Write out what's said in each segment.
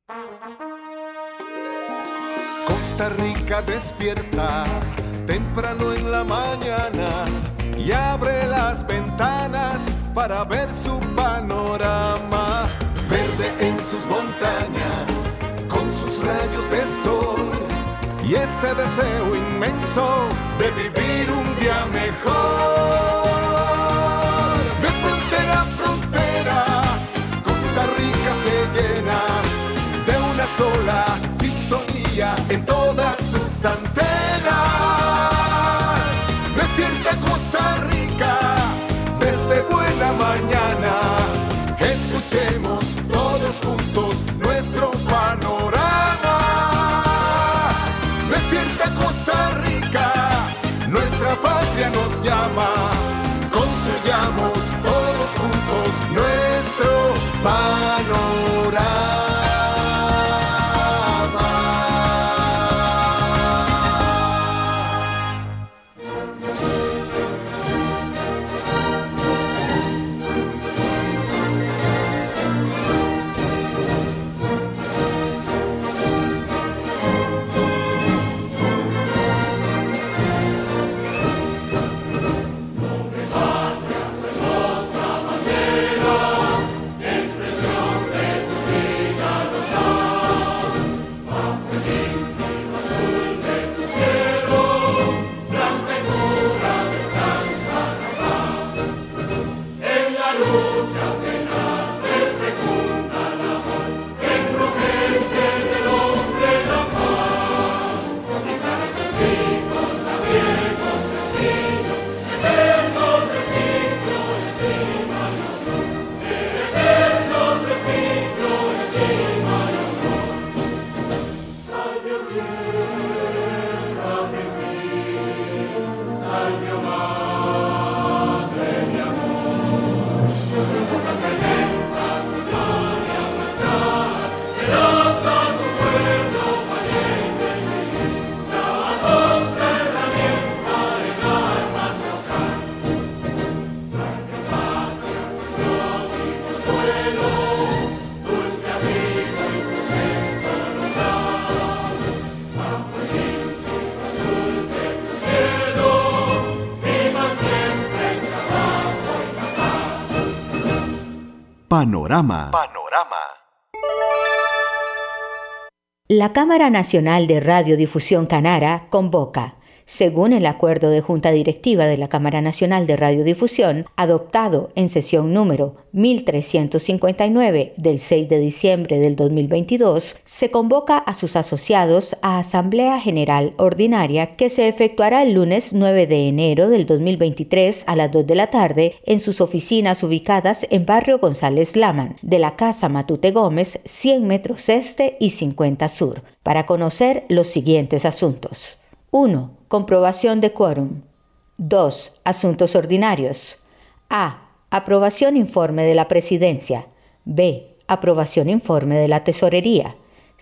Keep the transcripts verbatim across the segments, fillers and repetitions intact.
Costa Rica despierta temprano en la mañana y abre las ventanas para ver su panorama. Verde en sus montañas, con sus rayos de sol y ese deseo inmenso de vivir un día mejor. De frontera a frontera, Costa Rica se llena de una sola sintonía en todas sus antenas. Despierta Costa Rica desde buena mañana. Escuchemos todos juntos nuestro panorama. Despierta Costa Rica, nuestra patria nos llama. Construyamos todos juntos nuestro panorama. Panorama. Panorama. La Cámara Nacional de Radiodifusión Canara convoca, según el acuerdo de Junta Directiva de la Cámara Nacional de Radiodifusión, adoptado en sesión número mil trescientos cincuenta y nueve del seis de diciembre del dos mil veintidós, se convoca a sus asociados a Asamblea General Ordinaria que se efectuará el lunes nueve de enero del dos mil veintitrés a las dos de la tarde en sus oficinas ubicadas en Barrio González Laman, de la Casa Matute Gómez, cien metros este y cincuenta sur, para conocer los siguientes asuntos. uno. Comprobación de quórum. dos. Asuntos ordinarios. A. Aprobación informe de la Presidencia. B. Aprobación informe de la Tesorería.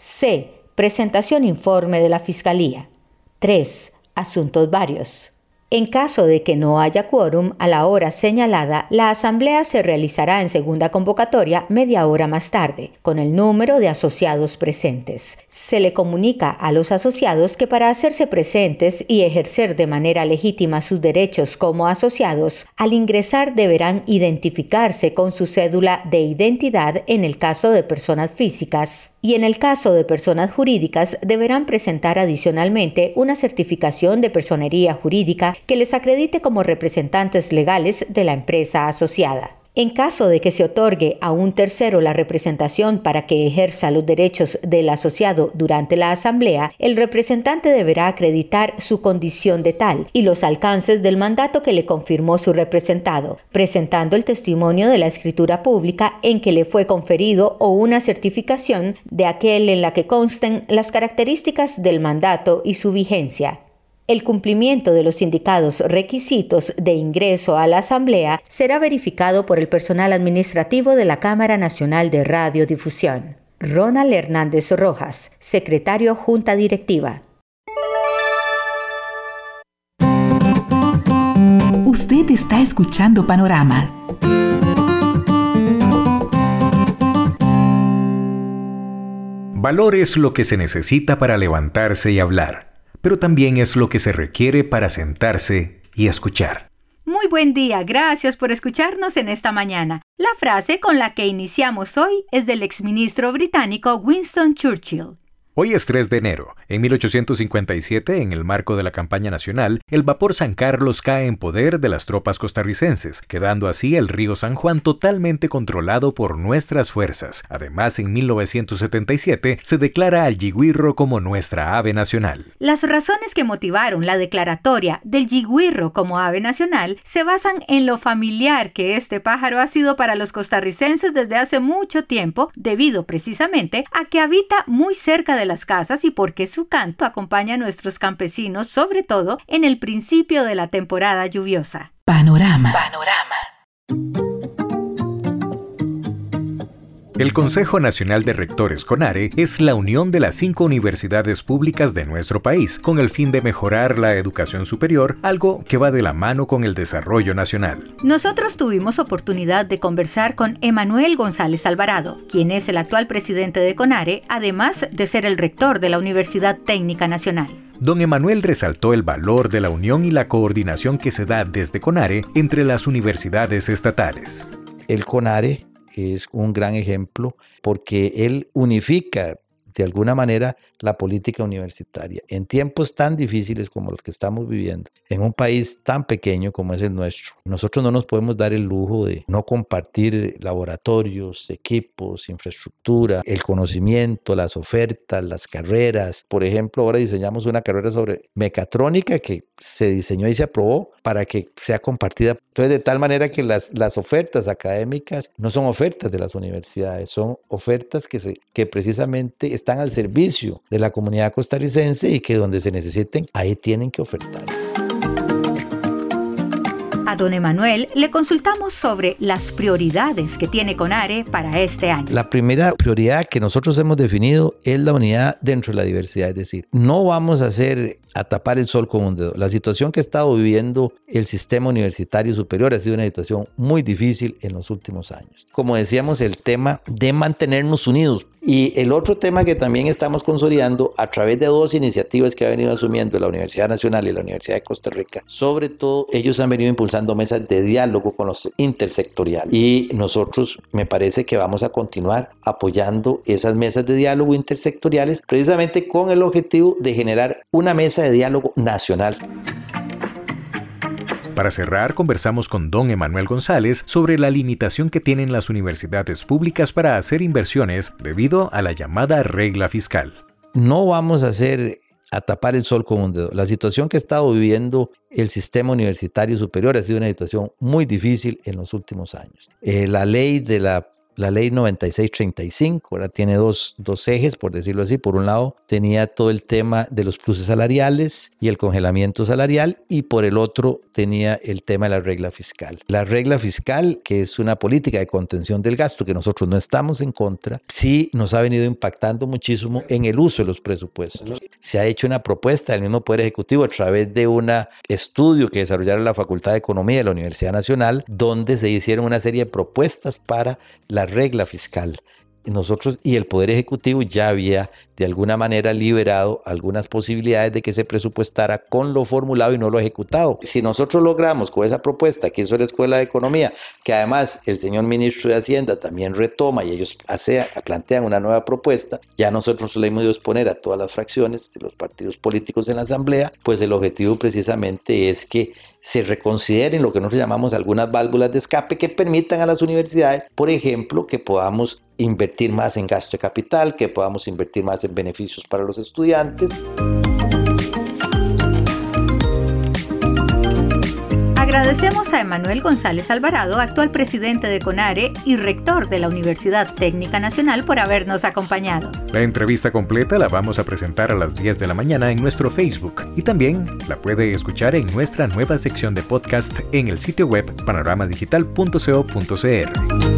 C. Presentación informe de la Fiscalía. tres. Asuntos varios. En caso de que no haya quórum a la hora señalada, la asamblea se realizará en segunda convocatoria media hora más tarde, con el número de asociados presentes. Se le comunica a los asociados que para hacerse presentes y ejercer de manera legítima sus derechos como asociados, al ingresar deberán identificarse con su cédula de identidad en el caso de personas físicas, y en el caso de personas jurídicas deberán presentar adicionalmente una certificación de personería jurídica que les acredite como representantes legales de la empresa asociada. En caso de que se otorgue a un tercero la representación para que ejerza los derechos del asociado durante la asamblea, el representante deberá acreditar su condición de tal y los alcances del mandato que le confirmó su representado, presentando el testimonio de la escritura pública en que le fue conferido o una certificación de aquel en la que consten las características del mandato y su vigencia. El cumplimiento de los indicados requisitos de ingreso a la Asamblea será verificado por el personal administrativo de la Cámara Nacional de Radiodifusión. Ronald Hernández Rojas, Secretario Junta Directiva. Usted está escuchando Panorama. Panorama. Valor es lo que se necesita para levantarse y hablar, pero también es lo que se requiere para sentarse y escuchar. Muy buen día, gracias por escucharnos en esta mañana. La frase con la que iniciamos hoy es del exministro británico Winston Churchill. Hoy es tres de enero. En mil ochocientos cincuenta y siete, en el marco de la campaña nacional, el vapor San Carlos cae en poder de las tropas costarricenses, quedando así el río San Juan totalmente controlado por nuestras fuerzas. Además, en mil novecientos setenta y siete se declara al yigüirro como nuestra ave nacional. Las razones que motivaron la declaratoria del yigüirro como ave nacional se basan en lo familiar que este pájaro ha sido para los costarricenses desde hace mucho tiempo, debido precisamente a que habita muy cerca de las casas y porque su canto acompaña a nuestros campesinos, sobre todo en el principio de la temporada lluviosa. Panorama. Panorama. El Consejo Nacional de Rectores CONARE es la unión de las cinco universidades públicas de nuestro país, con el fin de mejorar la educación superior, algo que va de la mano con el desarrollo nacional. Nosotros tuvimos oportunidad de conversar con Emanuel González Alvarado, quien es el actual presidente de CONARE, además de ser el rector de la Universidad Técnica Nacional. Don Emanuel resaltó el valor de la unión y la coordinación que se da desde CONARE entre las universidades estatales. El CONARE es un gran ejemplo porque él unifica de alguna manera la política universitaria en tiempos tan difíciles como los que estamos viviendo, en un país tan pequeño como es el nuestro. Nosotros no nos podemos dar el lujo de no compartir laboratorios, equipos, infraestructura, el conocimiento, las ofertas, las carreras. Por ejemplo, ahora diseñamos una carrera sobre mecatrónica que se diseñó y se aprobó para que sea compartida. Entonces, de tal manera que las, las ofertas académicas no son ofertas de las universidades, son ofertas que, se, que precisamente están al servicio de la comunidad costarricense y que donde se necesiten, ahí tienen que ofertarse. A don Emanuel le consultamos sobre las prioridades que tiene CONARE para este año. La primera prioridad que nosotros hemos definido es la unidad dentro de la diversidad, es decir, no vamos a hacer a tapar el sol con un dedo. La situación que ha estado viviendo el sistema universitario superior ha sido una situación muy difícil en los últimos años. Como decíamos, el tema de mantenernos unidos. Y el otro tema que también estamos consolidando a través de dos iniciativas que ha venido asumiendo la Universidad Nacional y la Universidad de Costa Rica, sobre todo ellos han venido impulsando mesas de diálogo con los intersectoriales y nosotros me parece que vamos a continuar apoyando esas mesas de diálogo intersectoriales precisamente con el objetivo de generar una mesa de diálogo nacional. Para cerrar, conversamos con don Emanuel González sobre la limitación que tienen las universidades públicas para hacer inversiones debido a la llamada regla fiscal. No vamos a hacer a tapar el sol con un dedo. La situación que ha estado viviendo el sistema universitario superior ha sido una situación muy difícil en los últimos años. Eh, la ley de la La ley noventa y seis treinta y cinco ahora tiene dos, dos ejes, por decirlo así. Por un lado, tenía todo el tema de los pluses salariales y el congelamiento salarial, y por el otro tenía el tema de la regla fiscal. La regla fiscal, que es una política de contención del gasto, que nosotros no estamos en contra, sí nos ha venido impactando muchísimo en el uso de los presupuestos. Se ha hecho una propuesta del mismo Poder Ejecutivo a través de un estudio que desarrollaron la Facultad de Economía de la Universidad Nacional, donde se hicieron una serie de propuestas para la regla fiscal. Nosotros y el Poder Ejecutivo ya había de alguna manera liberado algunas posibilidades de que se presupuestara con lo formulado y no lo ejecutado. Si nosotros logramos con esa propuesta que hizo la Escuela de Economía, que además el señor ministro de Hacienda también retoma y ellos hace, plantean una nueva propuesta, ya nosotros le hemos ido a exponer a todas las fracciones de los partidos políticos en la Asamblea, pues el objetivo precisamente es que se reconsideren lo que nosotros llamamos algunas válvulas de escape que permitan a las universidades, por ejemplo, que podamos invertir más en gasto de capital, que podamos invertir más en beneficios para los estudiantes. Agradecemos a Emanuel González Alvarado, actual presidente de CONARE y rector de la Universidad Técnica Nacional, por habernos acompañado. La entrevista completa la vamos a presentar a las diez de la mañana en nuestro Facebook y también la puede escuchar en nuestra nueva sección de podcast en el sitio web panorama digital punto co punto cr.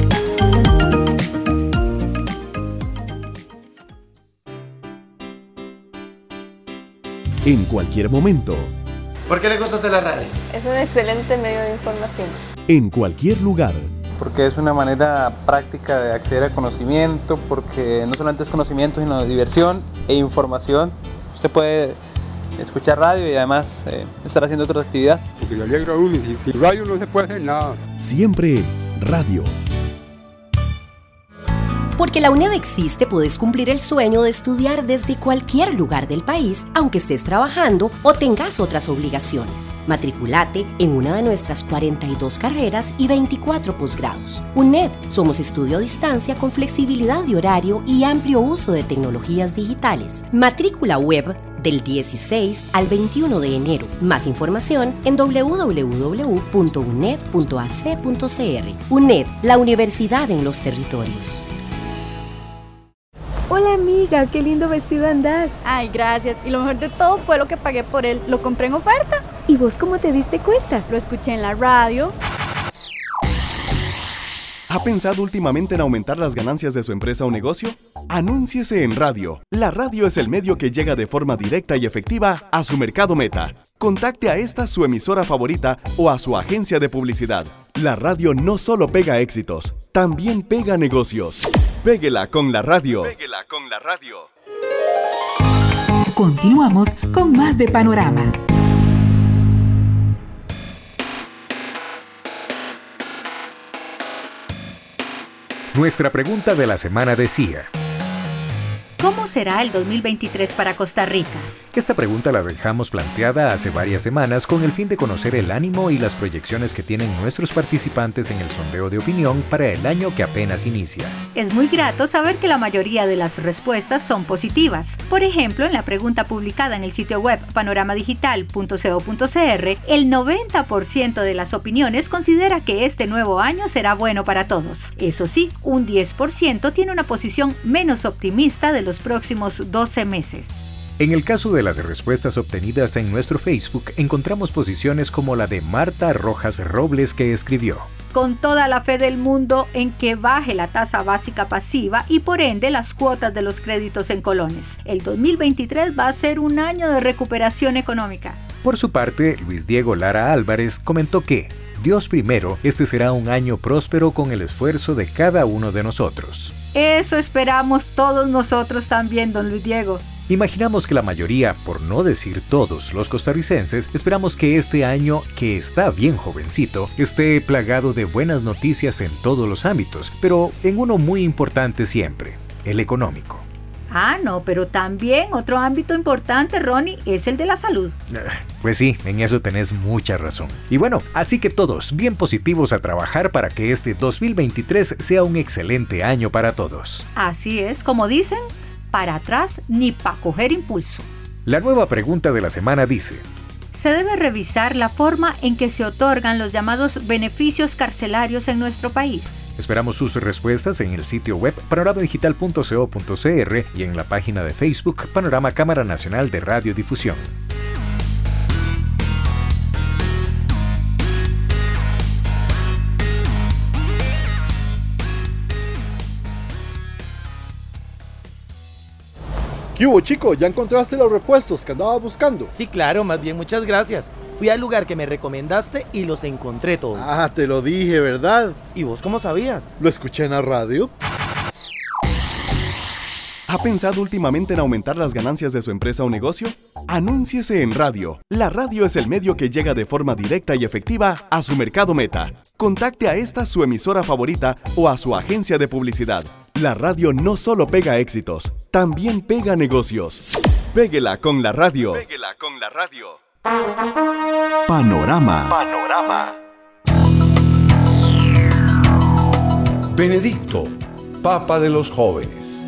En cualquier momento. ¿Por qué le gusta hacer la radio? Es un excelente medio de información. En cualquier lugar. porque es una manera práctica de acceder al conocimiento, porque no solamente es conocimiento, sino diversión e información. Usted puede escuchar radio y además eh, estar haciendo otras actividades. Porque le alegra a uno, y sin radio no se puede hacer nada. Siempre radio. Porque la UNED existe, puedes cumplir el sueño de estudiar desde cualquier lugar del país, aunque estés trabajando o tengas otras obligaciones. Matriculate en una de nuestras cuarenta y dos carreras y veinticuatro posgrados. UNED, somos estudio a distancia con flexibilidad de horario y amplio uso de tecnologías digitales. Matrícula web del dieciséis al veintiuno de enero. Más información en doble u doble u doble u punto uned punto a c punto c r. UNED, la universidad en los territorios. Hola amiga, qué lindo vestido andás. Ay, gracias. Y lo mejor de todo fue lo que pagué por él. Lo compré en oferta. ¿Y vos cómo te diste cuenta? Lo escuché en la radio. ¿Ha pensado últimamente en aumentar las ganancias de su empresa o negocio? Anúnciese en radio. La radio es el medio que llega de forma directa y efectiva a su mercado meta. Contacte a esta su emisora favorita o a su agencia de publicidad. La radio no solo pega éxitos, también pega negocios. Péguela con la radio. Péguela con la radio. Continuamos con más de Panorama. Nuestra pregunta de la semana decía: ¿cómo será el dos mil veintitrés para Costa Rica? Esta pregunta la dejamos planteada hace varias semanas con el fin de conocer el ánimo y las proyecciones que tienen nuestros participantes en el sondeo de opinión para el año que apenas inicia. Es muy grato saber que la mayoría de las respuestas son positivas. Por ejemplo, en la pregunta publicada en el sitio web panorama digital punto co punto c r, el noventa por ciento de las opiniones considera que este nuevo año será bueno para todos. Eso sí, un diez por ciento tiene una posición menos optimista de los próximos doce meses. En el caso de las respuestas obtenidas en nuestro Facebook, encontramos posiciones como la de Marta Rojas Robles, que escribió: con toda la fe del mundo en que baje la tasa básica pasiva y por ende las cuotas de los créditos en colones. El dos mil veintitrés va a ser un año de recuperación económica. Por su parte, Luis Diego Lara Álvarez comentó que Dios primero, este será un año próspero con el esfuerzo de cada uno de nosotros. Eso esperamos todos nosotros también, don Luis Diego. Imaginamos que la mayoría, por no decir todos los costarricenses, esperamos que este año, que está bien jovencito, esté plagado de buenas noticias en todos los ámbitos, pero en uno muy importante siempre, el económico. Ah, no, pero también otro ámbito importante, Ronnie, es el de la salud. Pues sí, en eso tenés mucha razón. Y bueno, así que todos bien positivos a trabajar para que este dos mil veintitrés sea un excelente año para todos. Así es, como dicen, para atrás ni para coger impulso. La nueva pregunta de la semana dice: se debe revisar la forma en que se otorgan los llamados beneficios carcelarios en nuestro país. Esperamos sus respuestas en el sitio web panorama digital punto co punto c r y en la página de Facebook Panorama Cámara Nacional de Radiodifusión. ¿Qué hubo, chico? ¿Ya encontraste los repuestos que andabas buscando? Sí, claro, más bien muchas gracias. Fui al lugar que me recomendaste y los encontré todos. Ah, te lo dije, ¿verdad? ¿Y vos cómo sabías? Lo escuché en la radio. ¿Ha pensado últimamente en aumentar las ganancias de su empresa o negocio? Anúnciese en radio. La radio es el medio que llega de forma directa y efectiva a su mercado meta. Contacte a esta su emisora favorita o a su agencia de publicidad. La radio no solo pega éxitos, también pega negocios. Péguela con la radio. Péguela con la radio. Panorama. Panorama. Benedicto, Papa de los jóvenes.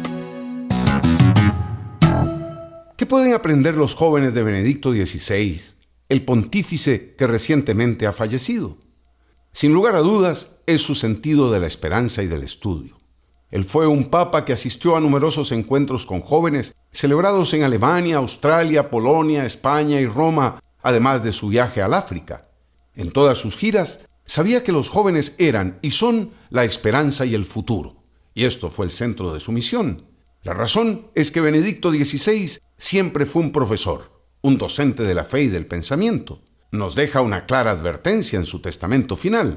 ¿Qué pueden aprender los jóvenes de Benedicto dieciséis, el pontífice que recientemente ha fallecido? Sin lugar a dudas, es su sentido de la esperanza y del estudio. Él fue un papa que asistió a numerosos encuentros con jóvenes celebrados en Alemania, Australia, Polonia, España y Roma, además de su viaje al África. En todas sus giras, sabía que los jóvenes eran y son la esperanza y el futuro, y esto fue el centro de su misión. La razón es que Benedicto dieciséis siempre fue un profesor, un docente de la fe y del pensamiento. Nos deja una clara advertencia en su testamento final.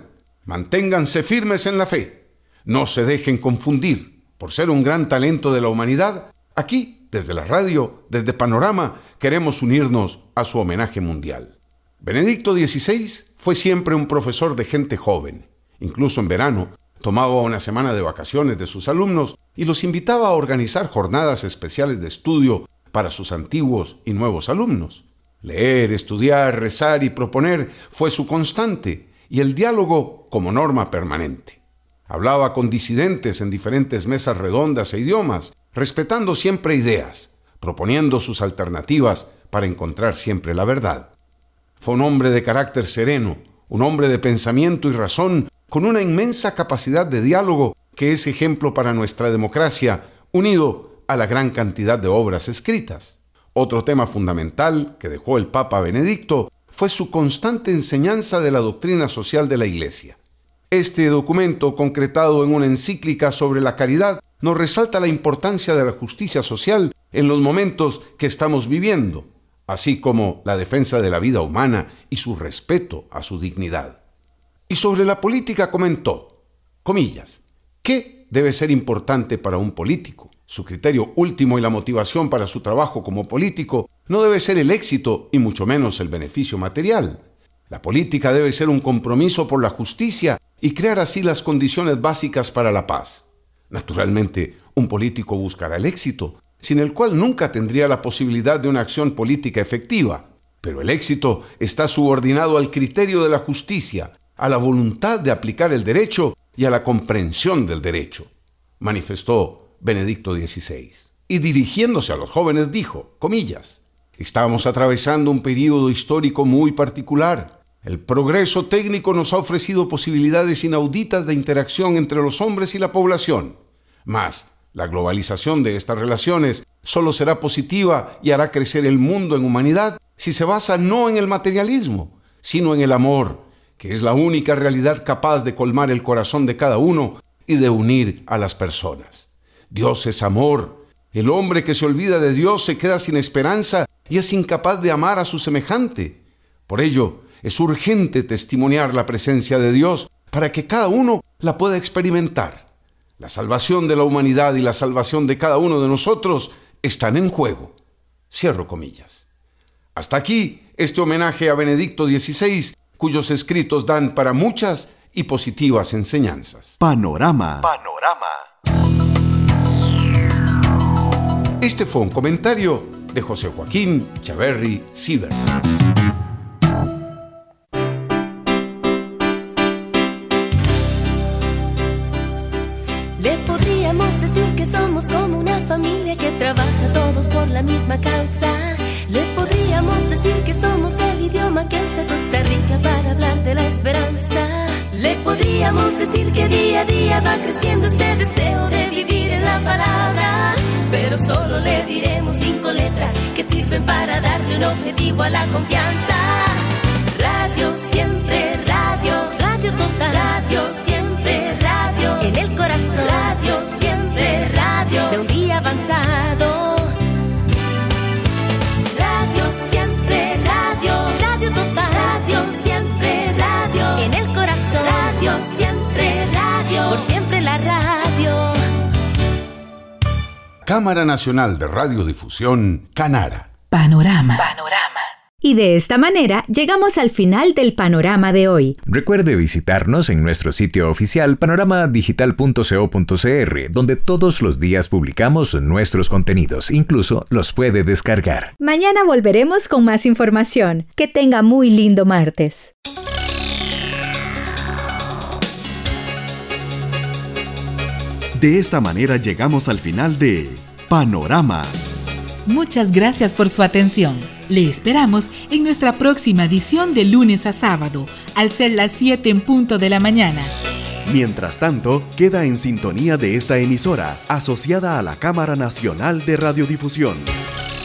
Manténganse firmes en la fe. No se dejen confundir. Por ser un gran talento de la humanidad, aquí, desde la radio, desde Panorama, queremos unirnos a su homenaje mundial. Benedicto dieciséis fue siempre un profesor de gente joven. Incluso en verano, tomaba una semana de vacaciones de sus alumnos y los invitaba a organizar jornadas especiales de estudio para sus antiguos y nuevos alumnos. Leer, estudiar, rezar y proponer fue su constante, y el diálogo como norma permanente. Hablaba con disidentes en diferentes mesas redondas e idiomas, respetando siempre ideas, proponiendo sus alternativas para encontrar siempre la verdad. Fue un hombre de carácter sereno, un hombre de pensamiento y razón, con una inmensa capacidad de diálogo que es ejemplo para nuestra democracia, unido a la gran cantidad de obras escritas. Otro tema fundamental que dejó el Papa Benedicto fue su constante enseñanza de la doctrina social de la Iglesia. Este documento, concretado en una encíclica sobre la caridad, nos resalta la importancia de la justicia social en los momentos que estamos viviendo, así como la defensa de la vida humana y su respeto a su dignidad. Y sobre la política comentó, comillas, ¿qué debe ser importante para un político? Su criterio último y la motivación para su trabajo como político no debe ser el éxito y mucho menos el beneficio material. La política debe ser un compromiso por la justicia y crear así las condiciones básicas para la paz. Naturalmente, un político buscará el éxito, sin el cual nunca tendría la posibilidad de una acción política efectiva. Pero el éxito está subordinado al criterio de la justicia, a la voluntad de aplicar el derecho y a la comprensión del derecho, manifestó Benedicto dieciséis. Y dirigiéndose a los jóvenes dijo, comillas, estamos atravesando un período histórico muy particular. El progreso técnico nos ha ofrecido posibilidades inauditas de interacción entre los hombres y la población. Mas, la globalización de estas relaciones solo será positiva y hará crecer el mundo en humanidad si se basa no en el materialismo, sino en el amor, que es la única realidad capaz de colmar el corazón de cada uno y de unir a las personas. Dios es amor. El hombre que se olvida de Dios se queda sin esperanza y es incapaz de amar a su semejante. Por ello, es urgente testimoniar la presencia de Dios para que cada uno la pueda experimentar. La salvación de la humanidad y la salvación de cada uno de nosotros están en juego. Cierro comillas. Hasta aquí este homenaje a Benedicto dieciséis, cuyos escritos dan para muchas y positivas enseñanzas. Panorama. Panorama. Este fue un comentario de José Joaquín Chaverri Siever. Le podríamos decir que somos como una familia que trabaja todos por la misma causa. Le podríamos decir que somos el idioma que usa Costa Rica para hablar de la esperanza. Le podríamos decir que día a día va creciendo este deseo de vivir en la palabra. Pero solo le diremos cinco letras que sirven para darle un objetivo a la confianza. Radio siempre, radio, radio total. Radio siempre, radio, en el corazón. Radio siempre, radio, de un día avanzado. Radio siempre, radio, radio total. Radio siempre, radio, en el corazón. Radio siempre, radio, por siempre la radio. Cámara Nacional de Radiodifusión, Canara. Panorama. Panorama. Y de esta manera llegamos al final del panorama de hoy. Recuerde visitarnos en nuestro sitio oficial panorama digital punto co punto cr, donde todos los días publicamos nuestros contenidos, incluso los puede descargar. Mañana volveremos con más información. Que tenga muy lindo martes. De esta manera llegamos al final de Panorama. Muchas gracias por su atención. Le esperamos en nuestra próxima edición de lunes a sábado, al ser las siete en punto de la mañana. Mientras tanto, queda en sintonía de esta emisora, asociada a la Cámara Nacional de Radiodifusión.